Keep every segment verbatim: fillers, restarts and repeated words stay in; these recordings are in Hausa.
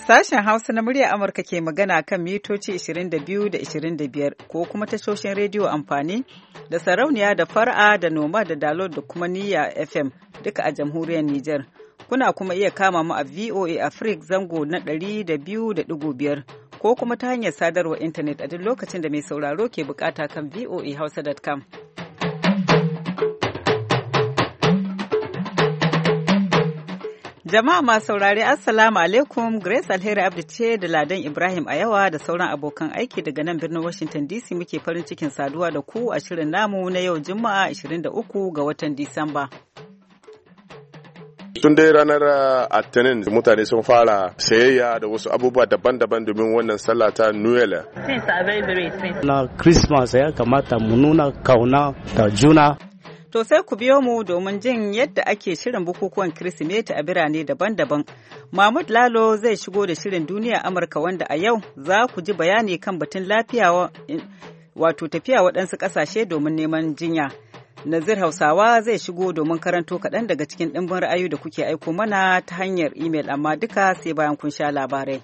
Sashen Hausa na murya Amurka ke magana kan mitoci ishirin da biyu da ishirin da biyar ko kuma tashoshin rediyo amfani da sarauniya da fara da noma da dalot da kuma niyya F M duka a jamhuriyar Nijar. Kuna kuma iya kama mu a V O A Africa zango na ɗari da biyu da ɗigo biyar ko kuma ta hanyar sadarwar intanet a duk lokacin da mai sauraro ke bukata kan v o a hausa dot com. Jama'a masu saurare Assalamu alaikum, Grace Alheri Abdi ce da Ladan Ibrahim a yawa da sauran abokan aiki daga nan birnin Washington D C muke farin cikin saduwa da ku a shirin namu na yau Juma'a ashirin da uku ga watan Disamba. Tun dai ranar Attanin mutane sun fara sayayya da wasu abubuwa daban-daban domin wannan sallah ta Noel. Na Christmas ya kamata mu nuna kauna da juna. To sai ku biyo mu domin jin yadda ake shirin bukukuwan Kirsimeti a birane daban-daban. Mahmud Lalo zai shigo da shirin duniya Amurka wanda a yau za ku ji bayani kan batun lafiya wato tafiya waɗansu ƙasashe domin neman jinya. Nazir Hausawa zai shigo domin karanto kaɗan daga cikin ɗimbin ra'ayoyi da kuke aiko mana ta hanyar imel amma duka sai bayan kun sha labarai.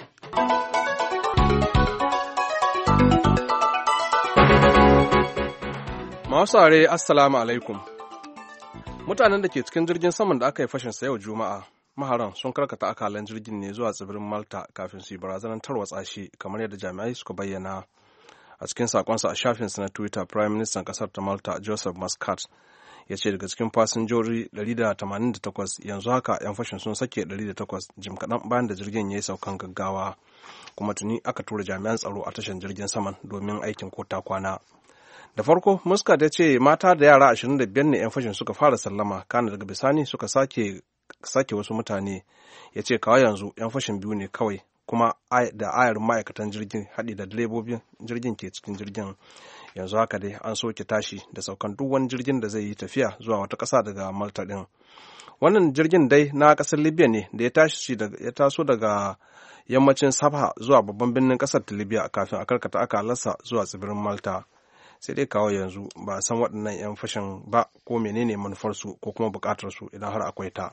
Masu are assalamu alaikum. Mutanen da ke cikin jirgin saman da aka yi fashin sa yau Juma'a, maharan sun karkata akalan jirgin ne zuwa tsibirin Malta kafin su yi barazanar tarwatsa shi kamar yadda jami'ai suka bayyana. A cikin sakonsa a shafinsa na Twitter, Prime Minister kasar ta Malta, Joseph Muscat, ya ce daga cikin fasinjoji ɗari da tamanin da takwas yanzu haka 'yan fashin sun sake ɗari da takwas jim kaɗan bayan da jirgin ya yi saukan gaggawa. Kuma tuni aka tura jami'an tsaro a tashar jirgin saman domin aikin ko ta kwana. Da farko, Muscat ya ce mata da yara ashirin da biyar ne 'yan fashin suka fara sallama, kana daga bisani suka sake, sake wasu mutane. Ya ce kawai yanzu 'yan fashin biyu ne kawai, kuma da ayarin ma'aikatan jirgin haɗi da direbobin jirgin ke cikin jirgin. Yanzu haka dai an soke tashi da saukan duk wani jirgin da zai yi tafiya zuwa wata ƙasa daga Malta ɗin. Wannan jirgin dai na ƙasar Libya ne da ya taso daga yammacin Sabha zuwa babban birnin ƙasar ta Libya kafin a karkata akalarsa zuwa tsibirin Malta. Sai dai kawo yanzu ba a san waɗannan 'yan fashin ba ko menene manufarsu ko kuma buƙatarsu idan har akwai ta.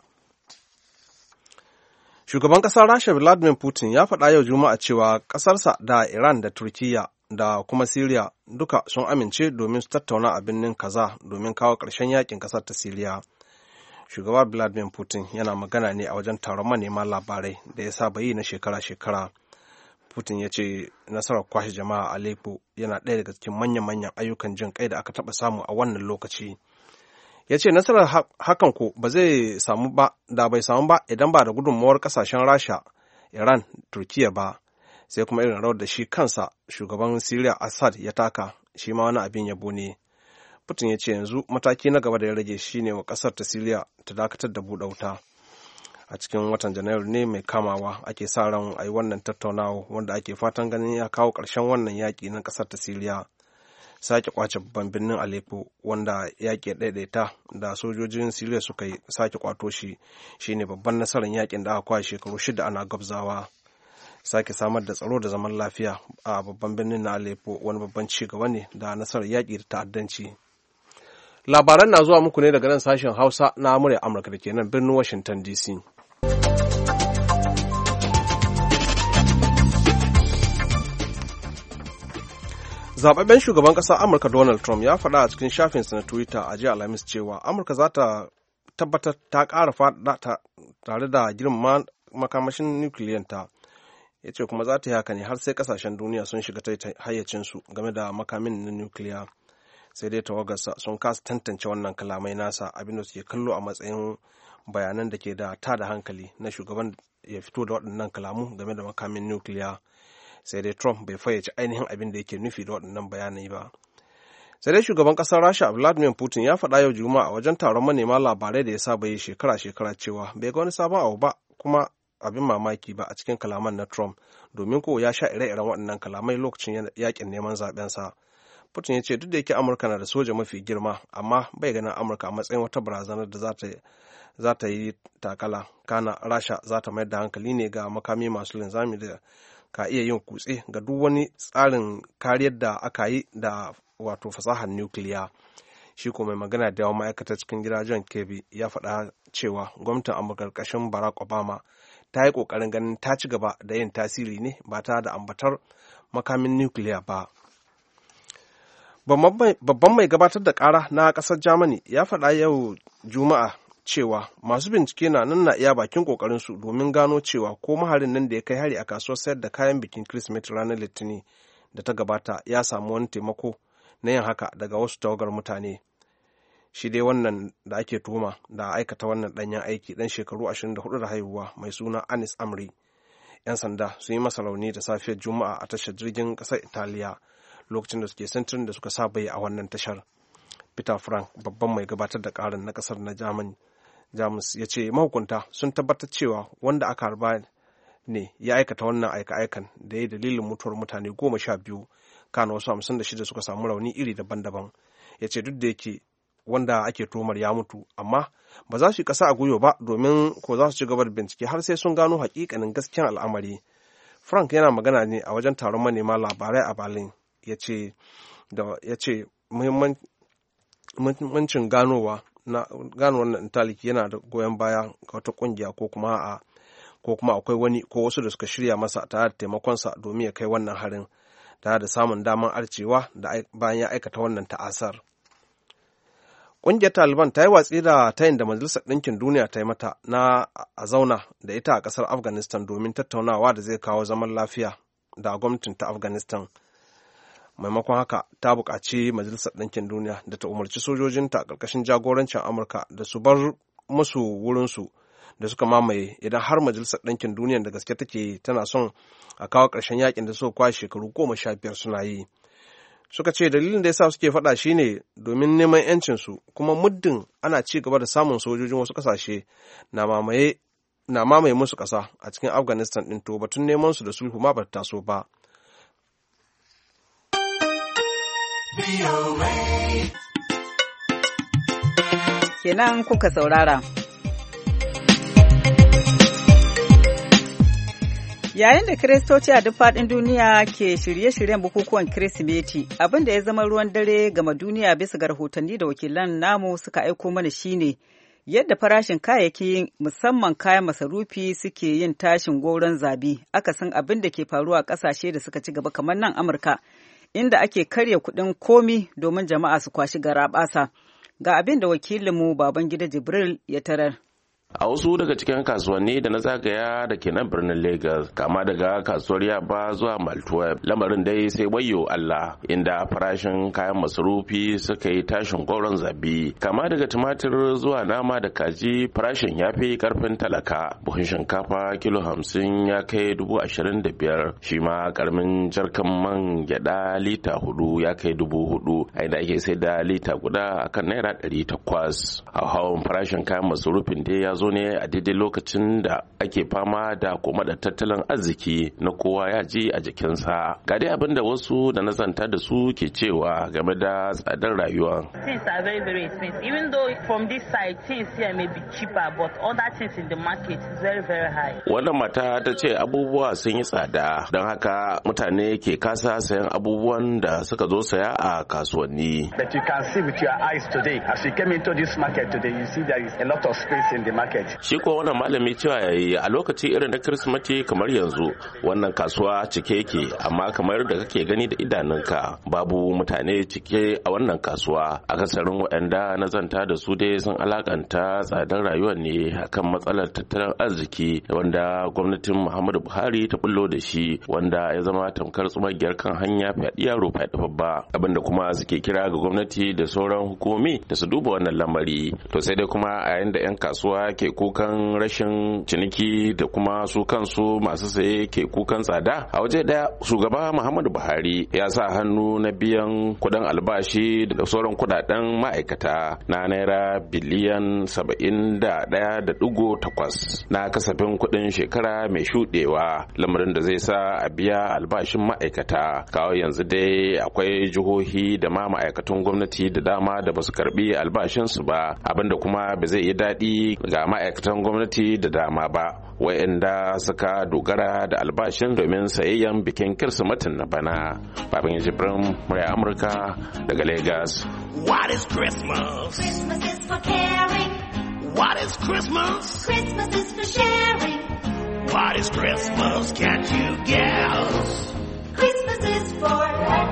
Shugaban ƙasar Rasha Vladimir Putin ya faɗa yau Juma'a cewa ƙasarsa da Iran da Turkiyya da kuma Siriya duka sun amince domin su tattauna a birnin Kaza domin kawo ƙarshen yakin ƙasar ta Siriya. Shugaba Vladimir Putin yana magana ne a wajen taron manema labarai da ya saba yi na shekara-shekara. Putin ya ce nasarar kwashe jama'a a Aleppo yana ɗaya daga cikin manyan-manyan ayyukan jin kai da aka taɓa samu a wannan lokaci. Ya ce nasarar hakan ko ba zai samu ba da bai samu ba idan ba da gudunmawar ƙasashen Rasha, Iran, Turkiyya ba, sai kuma irin rawar da shi kansa shugaban Syria Assad ya taka shi ma wani abin yabo ne. Putin ya ce yanzu mataki na gaba da ya rage shi ne wa ƙasar ta Syria ta dakatar da buɗe wuta. A cikin watan Janairu ne mai kamawa ake sa ran a yi wannan tattaunawa wanda ake fatan ganin ya kawo ƙarshen wannan yaƙi na ƙasar ta Siriya. Sake kwace babban birnin Aleppo wanda yaƙi ɗaiɗaita da sojojin Siriya suka yi sake kwato shi shine babban nasarar yaƙin da aka kwashe shekaru shida ana gabzawa. Sake samar da tsaro da zaman lafiya a babban birnin na Aleppo wani babban ci gaba ne da nasarar yaƙi da ta'addanci. Labaran na zuwa muku ne daga nan sashen Hausa na murya Amurka da ke nan birnin Washington D C. Zababben shugaban ƙasar Amurka Donald Trump ya faɗa a cikin shafinsa na Twitter a jiya Alhamis cewa Amurka za ta tabbatar ta ƙara faɗa tare da girma makamashin nukiliyanta. Ya ce kuma za ta yi haka ne har sai ƙasashen duniya sun shiga hayyacinsu game da makamin na nukiliya. Sai dai tawagarsa sun kasa tantance wannan kalamai nasa abinda suke kallo a matsayin bayanan da ke da tada hankali na shugaban ya fito da waɗannan kalamu game da makamin nukiliya. Sai dai Trump bai fayyace ainihin abin da yake nufi da waɗannan bayanai ba. Sai dai shugaban ƙasar Rasha Vladimir Putin ya faɗa yau Juma'a a wajen taron manema labarai da ya saba yi shekara-shekara cewa bai ga wani sabon abu ba kuma abin mamaki ba a cikin kalaman na Trump domin ko ya sha ire-iren waɗannan kalamai lokacin yakin neman zaɓensa. Putin ya ce duk da yake Amurka na da soja mafi girma amma bai ganin Amurka a matsayin wata barazanar da za ta za ta yi takala, kana Rasha za ta mayar da hankali ne ga makami masu linzami da ka iya yin kutse ga duk wani tsarin kariyar da aka yi da wato fasahar nukiliya. Shi ko mai magana da yawan ma'aikatar cikin gida John Kirby ya faɗa cewa gwamnatin Amurka ƙarƙashin Barack Obama ta yi ƙoƙarin ganin ta ci gaba da yin tasiri ne ba ta da ambatar makamin nukiliya ba. Babban mai gabatar da ƙara na ƙasar Germany ya faɗa yau Juma'a cewa masu bincike na nan na iya bakin ƙoƙarinsu domin gano cewa ko maharin nan da ya kai hari a kasuwar sayar da kayan bikin Kirsimeti ranar Litinin da ta gabata ya samu wani taimako na yin haka daga wasu tawagar mutane. Shi dai wannan da ake tuhuma da aikata wannan ɗanyen aiki ɗan shekaru ashirin da hudu da haihuwa mai suna Anis Amri. 'Yan sanda sun yi masa rauni da safiyar Juma'a a tashar jirgin ƙasar Italiya lokacin da suke sintirin da suka saba yi a wannan tashar. Peter Frank, babban mai gabatar da ƙarin na ƙasar na Germany, Jamus ya ce mahukunta sun tabbatar cewa wanda aka harba ne ya aikata wannan aika-aikan da ya dalilin mutuwar mutane goma sha biyu, kana wasu hamsin da shida suka samu rauni iri daban-daban. Ya ce duk da yake wanda ake tuhumar ya mutu, amma ba za su yi ƙasa a gwiwa ba domin ko za su ci gaba da bincike har sai sun gano hakikanin gaskiyan al'amari. Frank yana magana ne a wajen taron manema labarai a Berlin. Ya ce muhimmancin ganowa na gano wannan taliki yana da goyon baya ga wata kungiya ko kuma a ko kuma akwai wani ko wasu da suka shirya masa tare da taimakonsa domin ya kai wannan harin tare da samun damar arcewa da bayan ya aikata wannan ta'asar. Ƙungiyar Taliban ta yi watsi da tayin da Majalisar Ɗinkin Duniya ta yi mata na a zauna da ita a ƙasar Afghanistan domin tattaunawa da zai kawo zaman lafiya da gwamnatin ta Afghanistan. Maimakon haka ta buƙaci Majalisar Ɗinkin Duniya da ta umarci sojojinta a ƙarƙashin jagorancin Amurka da su bar musu wurinsu da suka mamaye idan har Majalisar Ɗinkin Duniya da gaske take tana son a kawo ƙarshen yakin da suka kwashe shekaru goma sha biyar suna yi. Suka ce dalilin da yasa suke faɗa shine domin neman ‘yancinsu, kuma muddin ana ci gaba da samun sojojin wasu ƙasashe na mamaye na mamaye musu ƙasa a cikin Afghanistan ɗin, to batun neman su da sulhu ma ba ta taso ba. Kenan kuka saurara. Yayin da Kiristoci a duk faɗin duniya ke shirye-shiryen bukukuwan Kirsimeti, abin da ya zama ruwan dare gama duniya bisa ga rahotanni da wakilan namu suka aiko mana shine yadda farashin kayayyaki musamman kayan masarufi suke yin tashin goron zabi, akasin abin da ke faruwa a ƙasashe da suka ci gaba kamar nan Amurka, inda ake karya kuɗin komi domin jama'a su kwashi garaɓasa. Ga abin da wakilinmu Babangida Jibril ya tarar. A wasu daga cikin kasuwanni da na zagaya da ke nan birnin Lagos, kama daga kasuwar Yaba zuwa Maltuwa, lamarin dai sai wayo Allah, inda farashin kayan masarufi suka yi tashin goron zabi. Kama daga tumatir zuwa nama da kaji, farashin ya fi karfin talaka. Buhun shinkafa kilo hamsin ya kai dubu ashirin da biyar, shi ma karamin jarkan man gyada lita hudu ya kai dubu hudu, a inda ake sai da lita guda akan naira ɗari takwas. A hawan farashin kayan masarufin dai ya zo ne a daidai lokacin da ake fama da koma da tattalin arziki na kowa ya ji a jikinsa. Ga dai abin da wasu da nazanta da su ke cewa game da tsadar rayuwa. Things are very very expensive. Even though from this side things here may be cheaper, but other things in the market is very very high. Wannan mata ta ce abubuwa sun yi tsada, don haka mutane ke kasa sayan abubuwan da suka zo saya a kasuwanni. But you can see with your eyes today, as you came into this market today, you see there is a lot of space in the market. Shi ko wannan malami cewa yayi a lokaci irin na Kirsimeti kamar yanzu wannan kasuwa cike yake, amma kamar da kake gani da idanunka babu mutane cike a wannan kasuwa. Akasarin waɗanda na zanta da su dai sun alakanta tsadar rayuwar ne akan matsalar tattalin arziki wanda gwamnatin Muhammadu Buhari ta bullo da shi, wanda ya zama tamkar tsumagiyar kan hanya fyaɗi yaro fyaɗi babba, abinda kuma suke kira ga gwamnati da sauran hukumi da su duba wannan lamari. To sai dai kuma a yayin da 'yan kasuwa ke kukan rashin ciniki da kuma su kansu masu saye ke kukan tsada, a waje daya shugaba Muhammadu Buhari ya sa hannu na biyan kudin albashi da sauran kudaden ma'aikata na naira biliyan saba'in da daya da digo takwas na kasafin kudin shekara mai shudewa, lamarin da zai sa a biya albashin ma'aikata. Kawo yanzu dai akwai jihohi da ma ma'aikatan gwamnati da dama da basu karbi albashinsu ba, abinda kuma ba zai yi daɗi ga ma'aikatan gwamnati da dama ba, wa'anda suka dogara da albashin domin sayayyan bikin Kirsimetin na bana. Babin Jibrin, murya Amurka daga Lagos. What is Christmas? Christmas is for caring. What is Christmas? Christmas is for sharing. What is Christmas? Can't you guess? Christmas is for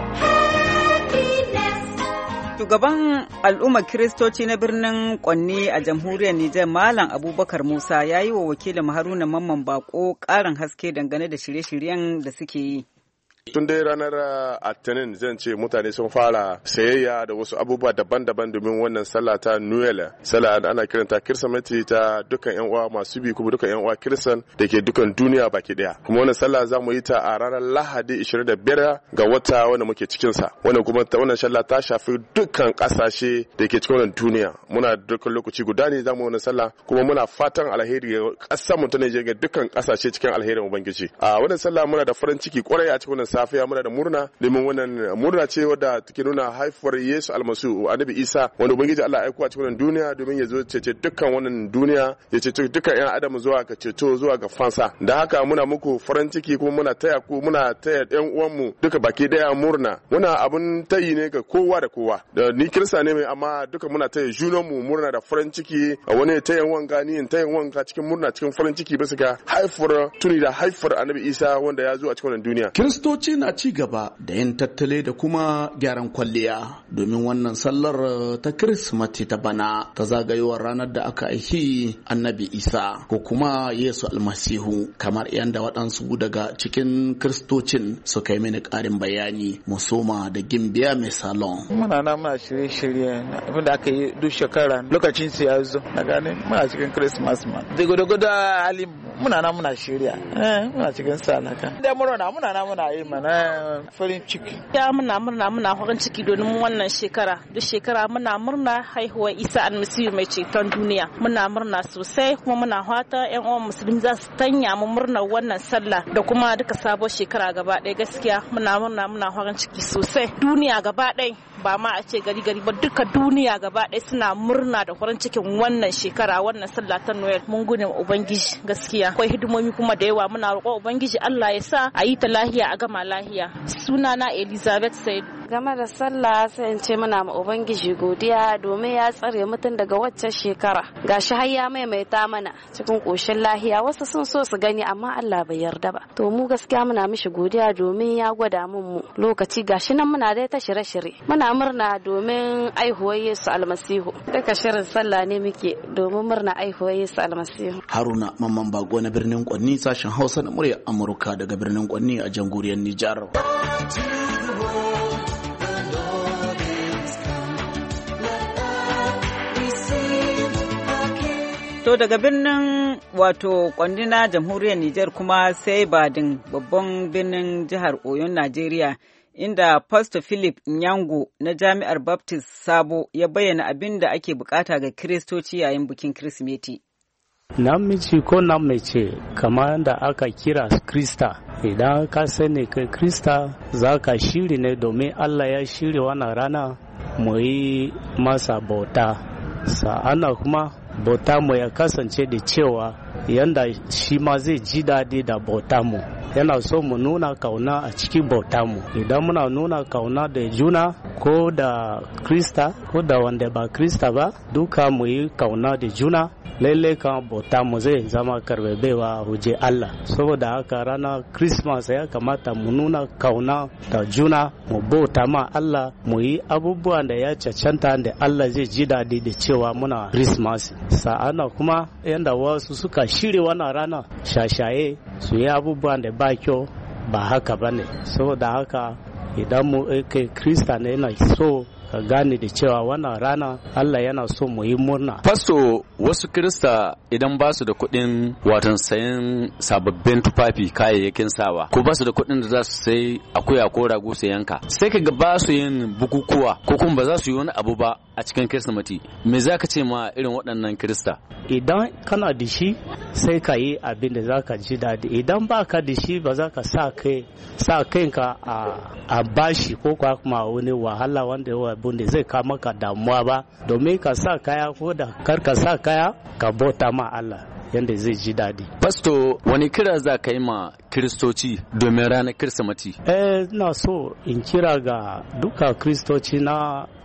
happiness. Shugaban al'ummar Kiristoci na birnin Kwanni a jamhuriyar Nijar Malam Abubakar Musa ya yi wa wakilin Haruna Mamman Bako ƙarin haske dangane da shirye-shiryen da suke yi. Tun dai ranar Attanin zan ce mutane sun fara sayayya da wasu abubuwa daban-daban domin wannan sallah ta Noel. Sallah ana kiranta Kirsimeti ta dukkan yan uwa masu bi kuma dukkan yan uwa Kiristan da ke dukkan duniya baki daya. Kuma wannan sallah za mu yi ta a ranar Lahadi ishirin da biyar ga wata wanda muke cikin sa. Wannan kuma wannan sallah ta shafi dukkan kasashe da ke cikin wannan duniya. Muna dukkan lokaci guda ne za mu wannan sallah kuma muna fatan alheri ga kasar mu ta Najeriya ga dukkan kasashe cikin alherin Ubangiji. A wannan sallah muna da farin ciki kwarai a cikin wannan safiya muna da murna domin wannan murna ce wadda take nuna haifuwar Yesu almasihu annabi Isa wanda ubangiji Allah ya aiko a cikin wannan duniya domin ya zo cece dukkan wannan duniya ya cece dukkan ƴan adam zuwa ga ceto zuwa ga fansa. Da haka muna muku farin ciki kuma muna taya ku muna taya ƴan uwanmu duka baki daya murna. Muna abun tayi ne ga kowa da kowa. Da ni kirista ne mai amma duka muna taya junanmu murna da farin ciki a wani tayan wanka ni in tayan wanka cikin murna cikin farin ciki bisa ga haifuwar tuni da haifuwar annabi Isa wanda ya zo a cikin wannan duniya. Kiristoci na ci gaba da yin tattale da kuma gyaran kwalliya domin wannan sallar ta Kirsimeti ta bana ta zagayowar ranar da aka aiki annabi Isa ko kuma Yesu almasihu kamar yadda waɗansu daga cikin kiristocin suka yi mini ƙarin bayani musoma da gimbiya mai salon. Muna na muna shirye-shirye abin da aka yi duk shekara lokacin su ya zo na gane muna cikin Christmas ma. Da gudu-gudu hali muna na muna shirya muna cikin salaka. Da murna muna na muna yi mana farin ciki. Ya muna murna muna farin ciki domin wannan shekara duk shekara muna murna haihuwar Isa almasihu mai ceton duniya. Muna murna sosai kuma muna fata ƴan uwan musulmi za su tanya mu murnar wannan sallah da kuma duka sabon shekara gaba ɗaya gaskiya muna murna muna farin ciki sosai duniya gaba ɗaya ba ma a ce gari gari ba duka duniya gaba ɗaya suna murna da farin cikin wannan shekara wannan sallah ta Noel mun gode wa ubangiji gaskiya akwai hidimomi kuma da yawa muna roƙon ubangiji Allah ya sa a yi ta lahiya a gama lahiya. Sunana Elizabeth Said. Game da sallah sai in ce muna ma ubangiji godiya domin ya tsare mutum daga waccan shekara gashi har ya maimaita mana cikin koshin lahiya wasu sun so su gani amma Allah bai yarda ba to mu gaskiya muna mishi godiya domin ya gwada mun mu lokaci gashi nan muna dai ta shirye-shirye muna murna domin aihuwar Yesu almasihu duka shirin sallah ne muke domin murna aihuwar Yesu almasihu. Haruna Mamman Bago na birnin Kwanni sashen Hausa na murya Amurka daga birnin Kwanni a jamhuriyar Nijar. To daga birnin wato Kwanni na jamhuriyar Nijar kuma sai Badin babban birnin jihar Oyon Najeriya inda Pastor Philip Nyango na Jami'ar Baptist Sabo ya bayyana abin da ake bukata ga Kiristoci yayin bikin Kirsimeti. Namiji ko namace kamar da aka kira Krista idan ka sani kai Krista za ka shiri ne domin Allah ya shiri wannan rana mu yi masa bauta sa'ana kuma bauta mu ya kasance da cewa yanda shi ma zai ji daɗi da bauta mu yana so mu nuna kauna a cikin bauta mu idan muna nuna kauna da juna ko da Krista ko da wanda ba Krista ba duka mu yi kauna da juna lalle kan bauta mu zai zama karbebewa huje Allah saboda haka ranar Christmas ya kamata mu nuna kauna da juna mu bauta ma Allah mu yi abubuwan da ya cancanta da Allah zai ji daɗi da cewa muna Christmas sa'ana kuma yanda wasu suka shirya wannan rana shashaye su yi abubuwan da ba kyau ba haka bane saboda haka idan mu kai Krista ne yana so ka gane da cewa wannan rana Allah yana so mu yi murna. Fasto wasu Kirista idan ba su da kuɗin watan sayan sababbin tufafi kayayyakin sawa ko ba su da kuɗin da za su sai akuya ko rago su yanka sai ka ga ba su yin bukukuwa ko kuma ba za su yi wani abu ba a cikin Kirsimeti me za ka ce ma irin waɗannan Kirista? Idan kana da shi sai ka yi abin da za ka ji daɗi idan ba ka da shi ba za ka sa kai sa kanka a, a bashi ko kuma wani wahala wanda abin da zai kawo maka damuwa ba domin ka sa kaya ko da kar ka sa kaya ka bauta ma Allah yanda zai ji daɗi. Pasto wani kira za ka yi ma Kiristoci domin ranar Kirsimeti? Eh na so in kira ga duka Kiristoci na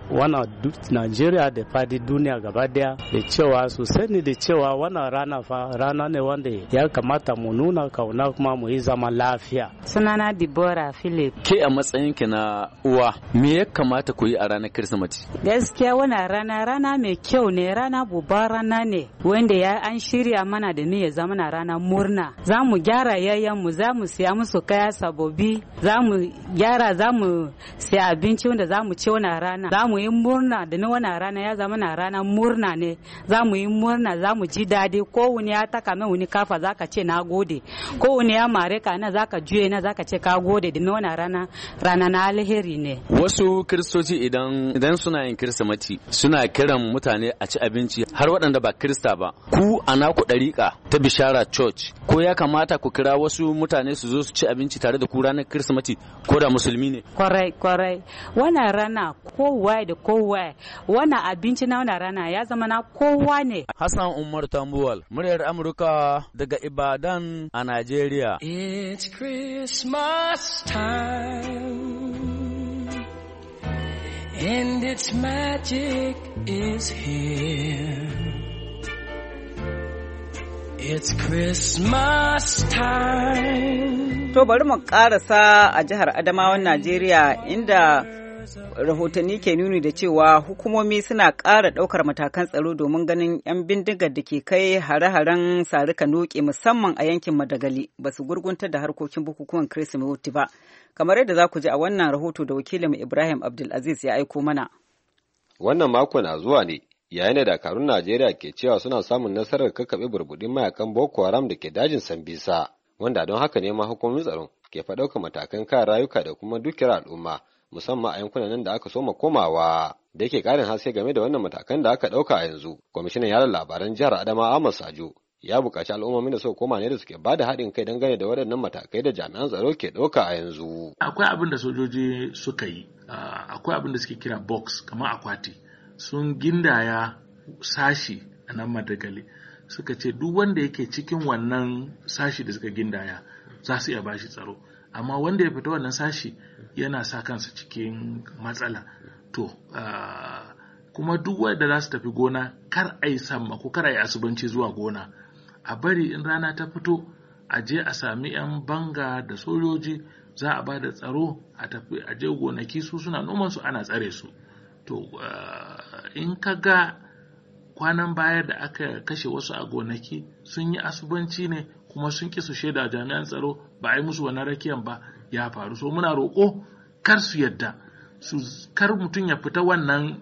wannan duk Najeriya da fadi duniya gaba daya da cewa su sani da cewa wannan rana fa rana ne wanda ya kamata mu nuna kauna kuma mu yi zaman lafiya. Sunana Deborah Philip. Ke a matsayin ki na uwa me ya kamata ku yi a ranar Kirsimeti? Gaskiya wannan rana rana mai kyau ne, rana babbar rana ne wanda ya an shirya mana da ni ya zama na rana murna. Za mu gyara yayan mu, za mu siya musu kaya sabobi, za mu gyara, za mu siya abinci wanda za mu ci wannan rana. Za mu yi murna da ni wannan rana ya zama na rana murna ne. Za mu yi murna, za mu ji daɗi. Ko wani ya taka min wani kafa za ka ce na gode. Ko wani ya mare ka na za ka juye na za ka ce ka gode da ni wannan rana rana na alheri ne. Wasu kiristoci idan idan suna yin Kirsimeti suna kiran mutane a ci abinci har waɗanda ba Kirista ba. Ku a naku ɗariƙa ta Bishara Church ko ya kamata ku kira wasu mutane su zo su ci abinci tare da ku ranar Kirsimeti ko da musulmi ne? Kwarai kwarai wannan rana kowa da kowa wannan abinci na wannan rana ya zama na kowa ne. Hassan Umar Tambuwal, muryar Amurka daga Ibadan a Najeriya. It's Christmas time and its magic is here. It's Christmas time. To bari mu karasa a jihar Adamawan Najeriya inda rahotanni ke nuni da cewa hukumomi suna ƙara ɗaukar matakan tsaro domin ganin 'yan bindigar da ke kai hare-haren sarika noke musamman a yankin Madagali ba su gurgunta da harkokin bukukuwan Kirsimeti ba. Kamar yadda za ku ji a wannan rahoto da wakilin Ibrahim Abdulaziz ya aiko mana. Wannan mako na zuwa ne yayin da dakarun Najeriya ke cewa suna samun nasarar kakkaɓe burbuɗin mayakan Boko Haram da ke dajin Sambisa, wanda don haka ne ma hukumomin tsaron ke faɗaukar matakan kare rayuka da kuma dukiyar al'umma musamman a yankunan nan da aka soma komawa. Da yake ƙarin haske game da wannan matakan da aka ɗauka a yanzu, kwamishinan yaran labaran jihar Adamawa Ahmad Sajo ya buƙaci al'ummomin da suka koma ne da suke ba da haɗin kai dangane da waɗannan matakai da jami'an tsaro ke ɗauka a yanzu. Akwai abin da sojoji suka yi, akwai abin da suke kira box kamar akwati, sun gindaya sashi a nan Madagali, suka ce duk wanda yake cikin wannan sashi da suka gindaya za su iya bashi tsaro, amma wanda ya fita wannan sashi yana sa kansa cikin matsala. To kuma duk wanda za su tafi gona kar a yi samma ko kar a yi asubanci zuwa gona, a bari in rana ta fito a je a sami 'yan banga da sojoji, za a ba da tsaro a tafi a je gonaki, su suna noman su ana tsare su. To in ka ga kwanan baya da aka kashe wasu a gonaki sun yi asubanci ne kuma sun ƙi su shaida jami'an tsaro, ba a yi musu wani rakiyan ba ya faru. So muna roƙo kar su yadda su kar mutum ya fita wannan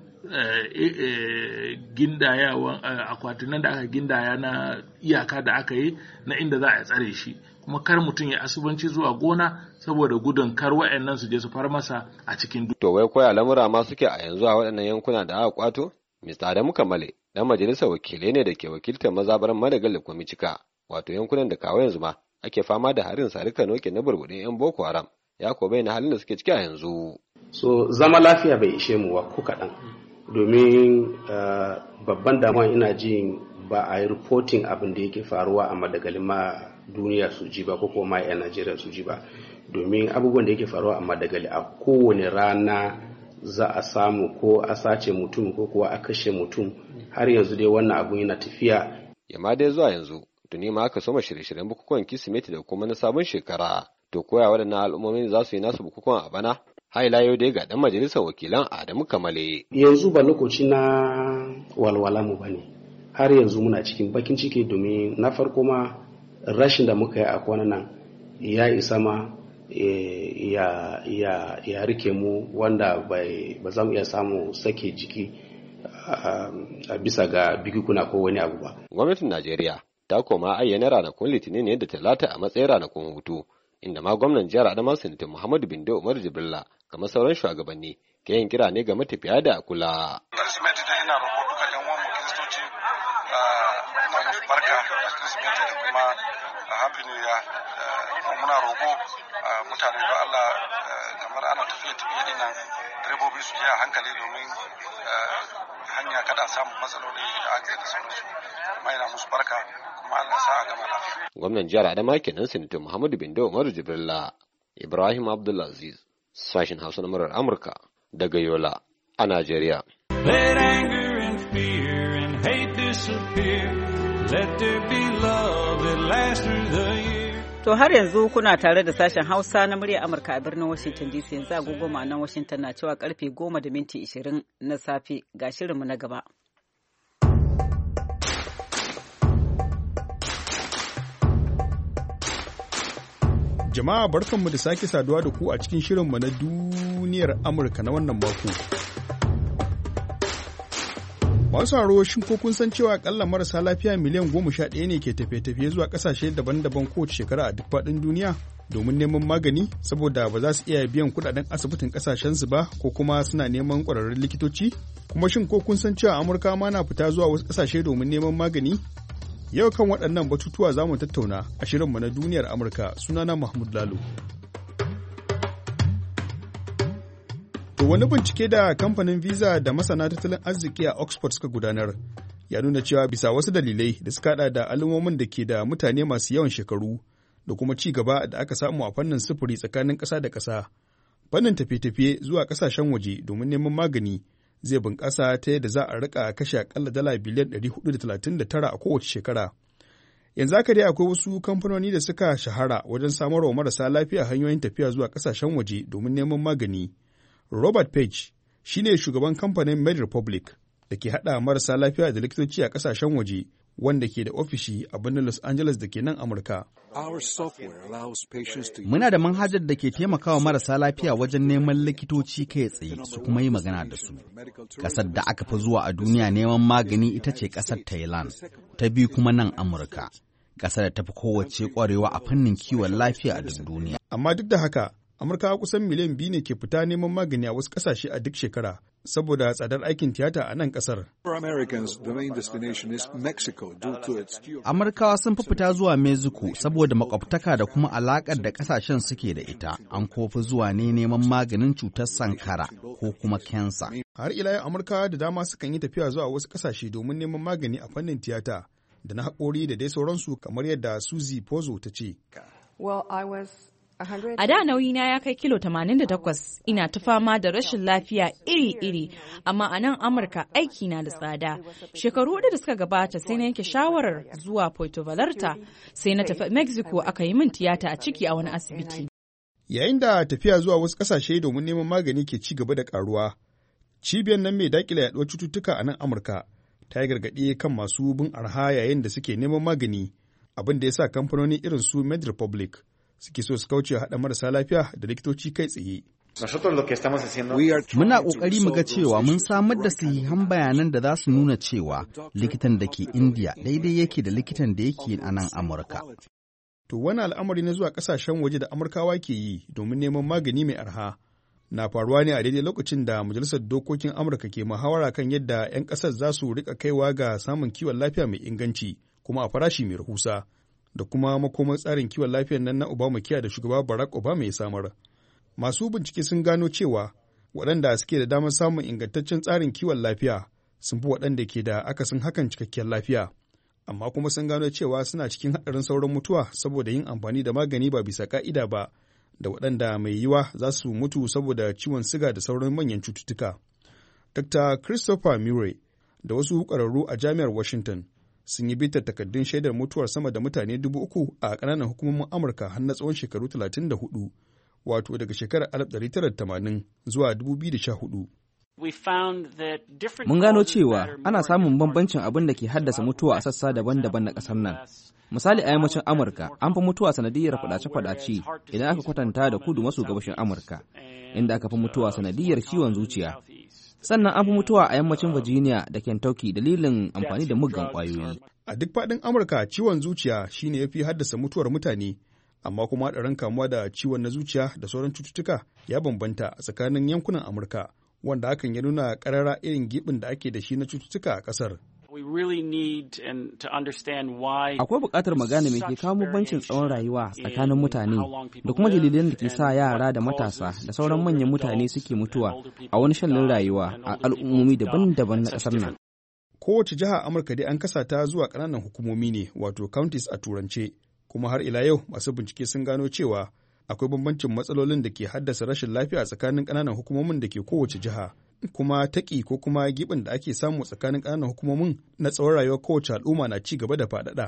gindayawan akwatunan da aka gindaya na iyaka da aka yi na inda za a tsare shi, kuma kar mutum ya asubanci zuwa gona saboda gudun kar wa'annan su je su far masa a cikin duk. To wai koya lamura ma suke a yanzu a waɗannan yankuna da aka kwato? Mister Adamu Kamale dan majalisar wakilai ne da ke wakiltar mazabar Madagali Kwamicika, wato yankunan da kawo yanzu ma ake fama da harin sarika noke na burbuɗin 'yan Boko Haram, ya ko bayyana halin da suke ciki a yanzu. So zama lafiya bai ishe mu wa ko kaɗan, domin babban damuwa ina jin ba a yi reporting abin da yake faruwa a Madagali ma duniya su ji ba ko kuma 'yan Najeriya su ji ba, domin abubuwan da yake faruwa a Madagali a kowane rana za a samu ko a sace mutum ko kuwa a kashe mutum. Har yanzu dai wannan abun yana tafiya. Yamma dai zuwa yanzu tuni ma aka soma shirye-shiryen bukukuwan Kirsimeti da kuma na sabon shekara. To koya waɗannan al'ummomin za su yi nasu bukukuwan a bana? Haila yau dai ga ɗan majalisar wakilan Adamu Kamale. Yanzu ba lokaci na walwala mu bane. Har yanzu muna cikin bakin ciki domin na farko ma rashin da muka yi a kwanan nan ya isa ma ya ya ya rike mu, wanda bai ba za mu iya samu sake jiki a bisa ga bikikuna ko wani abu ba. Gwamnatin Najeriya ta koma ayyana ranakun Litinin ne da Talata a matsayin ranakun hutu, inda ma gwamnan jihar Adamawa Sanata Muhammadu Bindo Umar Jibrilla kamar sauran shugabanni ke yin kira ne ga matafiya da kula. Kirsimeti dai ina roƙo duka yan uwan mu Kiristoci na musu barka da Kirsimeti da kuma Happy New Year. Muna roƙo mutane don Allah kamar ana tafiye-tafiye din nan direbobi su je a hankali domin hanya kada samu matsaloli da aka da sauransu. Amma ina musu barka kuma Allah sa a gama lafiya. Gwamnan jihar Adamawa kenan Sanata Muhammadu Bindo Umaru Jibrilla. Ibrahim Abdulaziz, sashin Hausa na murar Amurka daga Yola a Najeriya. Let anger and fear and hate disappear. Let there be love that lasts through the year. To har yanzu kuna tare da sashen Hausa na murya Amurka a birnin Washington D C. Yanzu agogo ma'anan Washington na cewa karfe goma da minti ishirin na safe. Ga shirinmu na gaba. Jama'a barkanmu da sake saduwa da ku a cikin shirinmu na duniyar Amurka na wannan mako. Masu haro shin ko kun san cewa akalla marasa lafiya miliyan goma sha ɗaya ne ke tafiye-tafiye zuwa ƙasashe daban-daban kowace shekara a duk faɗin duniya domin neman magani saboda ba za su iya biyan kuɗaɗen asibitin ƙasashensu ba ko kuma suna neman ƙwararrun likitoci? Kuma shin ko kun san cewa Amurka ma na fita zuwa wasu ƙasashe domin neman magani? Yau kan waɗannan batutuwa za mu tattauna a shirinmu na duniyar Amurka. Sunana Mahmud Lalo. To wani bincike da kamfanin Visa da masana tattalin arziki a Oxford suka gudanar ya nuna cewa bisa wasu dalilai da suka hada da al'ummomin da ke da mutane masu yawan shekaru da kuma ci gaba da aka samu a fannin sufuri tsakanin ƙasa da ƙasa, fannin tafiye-tafiye zuwa ƙasashen waje domin neman magani zai bunƙasa ta yadda za a rika kashe akalla dala biliyan ɗari hudu da talatin da tara a kowace shekara. Yanzu haka dai akwai wasu kamfanoni da suka shahara wajen samarwa marasa lafiya hanyoyin tafiya zuwa ƙasashen waje domin neman magani. Robert Page shi ne shugaban kamfanin Med Republic da ke haɗa marasa lafiya da likitoci a ƙasashen waje wanda ke da ofishi a birnin Los Angeles da ke nan Amurka. Muna da manhajar da ke taimakawa marasa lafiya wajen neman likitoci kai tsaye su kuma yi magana da su. Ƙasar da aka fi zuwa a duniya neman magani ita ce ƙasar Thailand, ta biyu kuma nan Amurka, ƙasar da ta fi kowace ƙwarewa a fannin kiwon lafiya a duk duniya. Amma duk da haka, Amurkawa kusan miliyan biyu ne ke fita neman magani a wasu ƙasashe a duk shekara saboda tsadar aikin tiyata a nan ƙasar. Amurkawa sun fi fita zuwa Mexico saboda makwabtaka da kuma alaƙar da ƙasashen suke da ita. An kofi zuwa ne neman maganin cutar sankara ko kuma kensa. Har ila yau Amurkawa da dama sukan yi tafiya zuwa wasu ƙasashe domin neman magani a fannin tiyata da na haƙori da dai sauransu kamar yadda Suzy Pozo ta ce. Well, I was A da nauyina ya kai kilo tamanin da takwas, ina ta fama da rashin lafiya iri-iri, amma a nan Amurka aiki na da tsada. Shekaru hudu da suka gabata sai na yanke shawarar zuwa Puerto Vallarta, sai na tafi Mexico aka yi min tiyata a ciki a wani asibiti. Yayin da tafiya zuwa wasu ƙasashe domin neman magani ke ci gaba da ƙaruwa, cibiyar nan mai daƙile yaɗuwar cututtuka a nan Amurka ta yi gargaɗi kan masu bin arha yayin da suke neman magani, abin da ya sa kamfanoni irin su Med Republic suke so su kauce haɗa marasa lafiya da likitoci kai tsaye. Muna ƙoƙari mu ga cewa mun samar da sahihan bayanan da za su nuna cewa likitan da ke Indiya daidai yake da likitan da yake a nan Amurka. To wani al'amari na zuwa ƙasashen waje da Amurkawa ke yi domin neman magani mai arha na faruwa ne a daidai lokacin da Majalisar Dokokin Amurka ke muhawara kan yadda 'yan ƙasar za su riƙa kaiwa ga samun kiwon lafiya mai inganci kuma a farashi mai rahusa. Da kuma makomar tsarin kiwon lafiyar nan na Obamacare da shugaba Barack Obama ya samar. Masu bincike sun gano cewa waɗanda suke da damar samun ingantaccen tsarin kiwon lafiya sun fi waɗanda ke da akasin hakan cikakkiyar lafiya. Amma kuma sun gano cewa suna cikin haɗarin sauran mutuwa saboda yin amfani da magani ba bisa ƙa'ida ba, da waɗanda mai yiwa za su mutu saboda ciwon siga da sauran manyan cututtuka. Dokta Christopher Murray da wasu ƙwararru a Jami'ar Washington sun yi bitar takardun shaidar mutuwar sama da mutane dubu uku a ƙananan hukumomin Amurka har na tsawon shekaru talatin da hudu, wato daga shekarar alif ɗari tara da tamanin zuwa dubu biyu da sha hudu. Mun gano cewa ana samun bambancin abin da ke haddasa mutuwa a sassa daban-daban na ƙasar nan. Misali a yammacin Amurka an fi mutuwa sanadiyar faɗace-faɗace idan aka kwatanta da kudu maso gabashin Amurka, inda aka fi mutuwa sanadiyar ciwon zuciya. Sannan an fi mutuwa a yammacin Virginia da Kentucky dalilin amfani da muggan ƙwayoyi. A duk faɗin Amurka ciwon zuciya shine ya fi haddasa mutuwar mutane, amma kuma haɗarin kamuwa da ciwon na zuciya da sauran cututtuka ya bambanta a tsakanin yankunan Amurka, wanda hakan ya nuna ƙarara irin giɓin da ake da shi na cututtuka a ƙasar. Akwai buƙatar magana me ke kawo bambancin tsawon rayuwa tsakanin mutane da kuma dalilan da ke sa yara da matasa da sauran manyan mutane suke mutuwa a wani shallin rayuwa a al'ummomi daban-daban na ƙasar nan. Kowace jiha Amurka dai an kasa ta zuwa ƙananan hukumomi ne, wato counties a turance, kuma har ila yau masu bincike sun gano cewa akwai bambancin matsalolin da ke haddasa rashin lafiya tsakanin ƙananan hukumomin da ke kowace jiha. kuma taƙi ko kuma gibin da ake samu tsakanin ƙananan hukumomin na tsawon rayuwar kowace al'umma na ci gaba da faɗaɗa.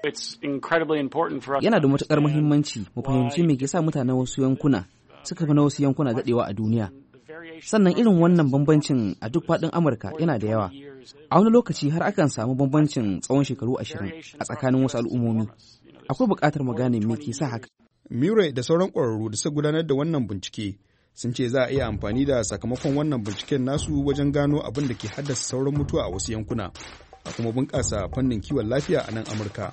Yana da matuƙar muhimmanci mu fahimci me ke sa mutanen wasu yankuna suka fi na wasu yankuna daɗewa a duniya. Sannan irin wannan bambancin a duk faɗin Amurka yana da yawa. A wani lokaci har akan samu bambancin tsawon shekaru ashirin a tsakanin wasu al'ummomi. Akwai buƙatar mu gane me ke sa haka. Murray da sauran ƙwararru da suka gudanar da wannan bincike sun ce za a iya amfani da sakamakon wannan binciken nasu wajen gano abin da ke haddasa sauran mutuwa a wasu yankuna, a kuma bunƙasa fannin kiwon lafiya a nan Amurka.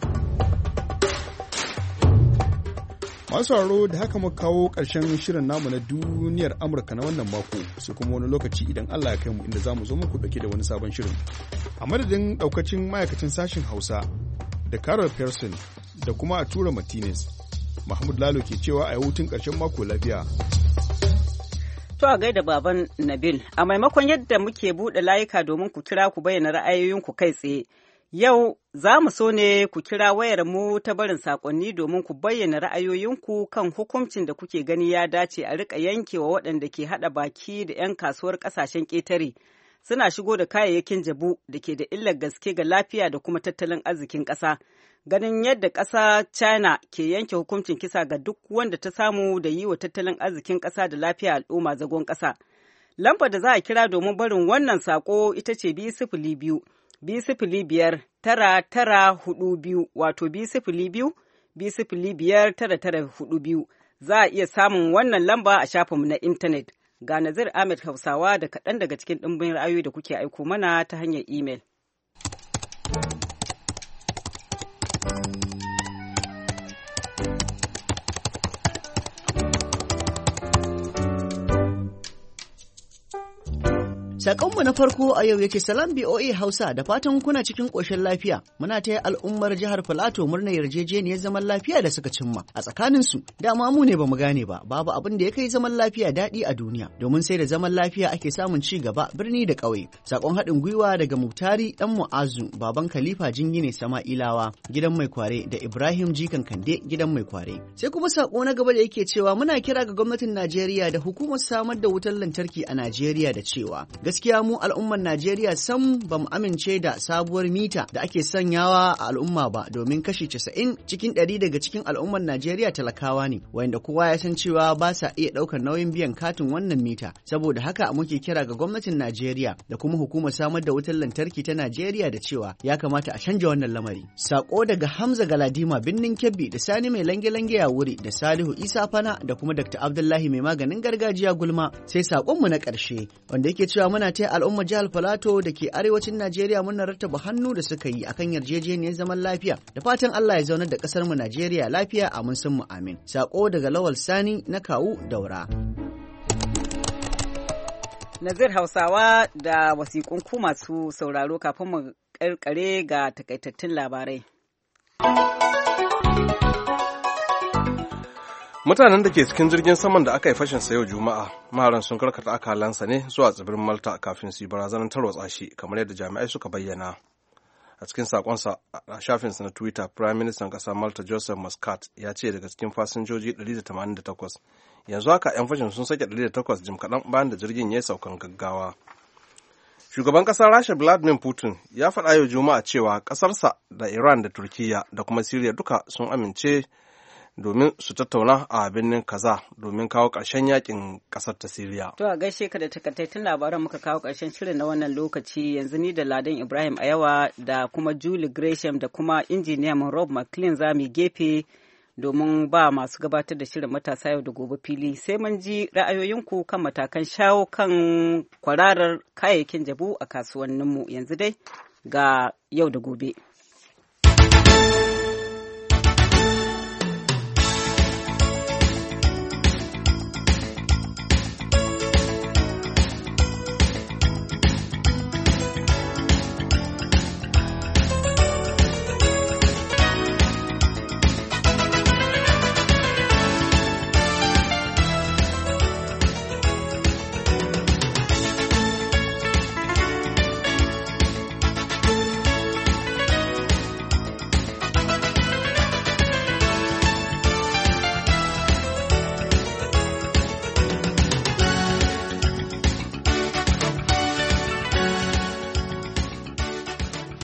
Masu sauraro da haka muka kawo ƙarshen shirin namu na duniyar Amurka na wannan mako, sai kuma wani lokaci idan Allah ya kai mu inda za mu zo muku dauke da wani sabon shirin. A madadin ɗaukacin ma'aikacin sashen Hausa da Carol Pearson da kuma Atura Martinez, Mahmud Lalo ke cewa a yi hutun ƙarshen mako lafiya. To a gaida baban Nabil, a maimakon yadda muke buɗe layuka domin ku kira ku bayyana ra'ayoyinku kai tsaye, yau za mu so ne ku kira wayar mu ta barin saƙonni domin ku bayyana ra'ayoyinku kan hukuncin da kuke gani ya dace a riƙa yankewa waɗanda ke haɗa baki da 'yan kasuwar ƙasashen ƙetare suna shigo da kayayyakin jabu da ke da illar gaske ga lafiya da kuma tattalin arzikin ƙasa. Ganin yadda ƙasa China ke yanke hukuncin kisa ga duk wanda ta samu da yi wa tattalin arzikin ƙasa da lafiya al'umma zagon ƙasa. Lambar da za a kira domin barin wannan saƙo ita ce biyu sifili biyu, biyu sifili biyar, tara tara hudu biyu, wato biyu sifili biyu, biyu sifili biyar, tara tara hudu biyu. Za a iya samun wannan lamba a shafinmu na intanet. Ga Nazir Ahmed Hausawa da kaɗan daga cikin ɗimbin ra'ayoyi da kuke aiko mana ta hanyar imel. Sakonmu na farko a yau yake salam B O A Hausa da fatan kuna cikin ƙoshin lafiya. Muna taya al'ummar jihar Filato murnar yarjejeniyar zaman lafiya da suka cimma a tsakaninsu. Dama mu ne bamu gane ba, babu abin da ya kai zaman lafiya daɗi a duniya. Domin sai da zaman lafiya ake samun ci gaba birni da ƙauye. Sakon haɗin gwiwa daga Muktari ɗan Mu'azu, baban Khalifa Jingine Sama'ilawa, gidan mai kware da Ibrahim Jikan Kande gidan mai kware. Sai kuma sako na gaba da yake cewa muna kira ga gwamnatin Najeriya da hukumar samar da wutar lantarki a Najeriya da cewa gaskiya mu al'ummar Najeriya sam ba mu amince da sabuwar mita da ake sanyawa a al'umma ba, domin kashi casa'in cikin ɗari daga cikin al'ummar Najeriya talakawa ne, wanda kowa ya san cewa ba sa iya ɗaukar nauyin biyan katin wannan mita. Saboda haka muke kira ga gwamnatin Najeriya da kuma hukumar samar da wutar lantarki ta Najeriya da cewa ya kamata a canja wannan lamari. Sako daga Hamza Galadima Binnin Kebbi da Sani mai lange-lange ya wuri da Salihu Isa Fana da kuma Dakta Abdullahi mai maganin gargajiya Gulma. Sai sakonmu na ƙarshe wanda yake cewa muna taya al'ummar jihar Filato da ke arewacin Najeriya muna rattaba hannu da suka yi akan yarjejeniyar zaman lafiya, da fatan Allah ya zaunar da ƙasar mu Najeriya lafiya, amin sun mu amin. Sako daga Lawal Sani na Kawu Daura. Nazir Hausawa da wasiƙun ku masu sauraro kafin mu ƙarƙare ga takaitattun labarai. Mutanen da ke cikin jirgin saman da aka yi fashin sa yau Juma'a, maharan sun karkata akalansa ne zuwa tsibirin Malta kafin su yi barazanar tarwatsa shi, kamar yadda jami'ai suka bayyana. A cikin sakonsa a shafinsa na Twitter, Prime Minister ƙasar Malta Joseph Muscat ya ce daga cikin fasinjoji ɗari da tamanin da takwas, yanzu haka 'yan fashin sun sake ɗari da takwas jim kaɗan bayan da jirgin ya yi saukan gaggawa. Shugaban ƙasar Rasha Vladimir Putin ya faɗa yau Juma'a cewa ƙasarsa da Iran da Turkiyya da kuma Siriya duka sun amince domin su tattauna a birnin Kaza domin kawo ƙarshen yakin ƙasar ta Siriya. To a gaishe ka da takaitattun labaran muka kawo ƙarshen shirin na wannan lokaci. Yanzu ni da Ladan Ibrahim Ayawa da kuma Julie Gresham da kuma injiniyan Rob McLean za mu gefe domin ba masu gabatar da shirin matasa yau da gobe fili. Sai mun ji ra'ayoyinku kan matakan shawo kan kwararar kayayyakin jabu a kasuwanninmu. Yanzu dai ga yau da gobe.